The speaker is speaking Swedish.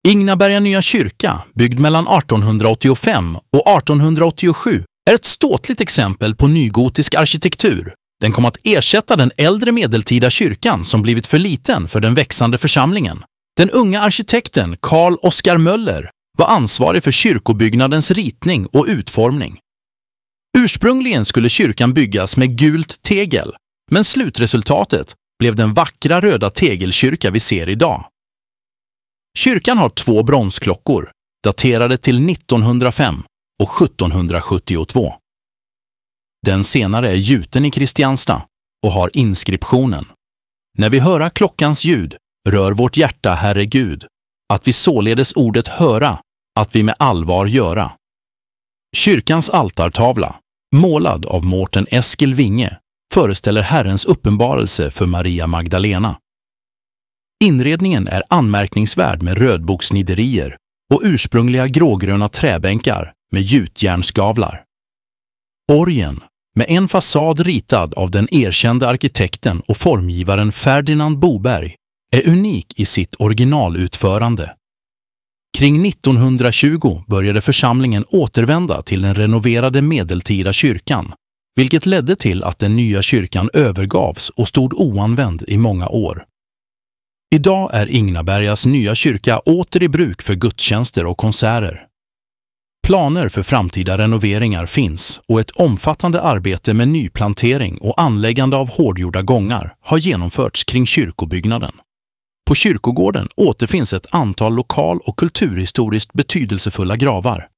Ingnaberga nya kyrka, byggd mellan 1885 och 1887, är ett ståtligt exempel på nygotisk arkitektur. Den kom att ersätta den äldre medeltida kyrkan som blivit för liten för den växande församlingen. Den unga arkitekten Carl Oskar Möller var ansvarig för kyrkobyggnadens ritning och utformning. Ursprungligen skulle kyrkan byggas med gult tegel, men slutresultatet blev den vackra röda tegelkyrka vi ser idag. Kyrkan har 2 bronsklockor, daterade till 1905 och 1772. Den senare är gjuten i Kristianstad och har inskriptionen: När vi höra klockans ljud, rör vårt hjärta, Herre Gud, att vi således ordet höra, att vi med allvar göra. Kyrkans altartavla, målad av Mårten Eskil Winge, föreställer Herrens uppenbarelse för Maria Magdalena. Inredningen är anmärkningsvärd med rödboksniderier och ursprungliga grågröna träbänkar med gjutjärnsgavlar. Orgeln, med en fasad ritad av den erkände arkitekten och formgivaren Ferdinand Boberg, är unik i sitt originalutförande. Kring 1920 började församlingen återvända till den renoverade medeltida kyrkan, vilket ledde till att den nya kyrkan övergavs och stod oanvänd i många år. Idag är Ingnabergas nya kyrka åter i bruk för gudstjänster och konserter. Planer för framtida renoveringar finns och ett omfattande arbete med nyplantering och anläggande av hårdgjorda gångar har genomförts kring kyrkobyggnaden. På kyrkogården återfinns ett antal lokal- och kulturhistoriskt betydelsefulla gravar.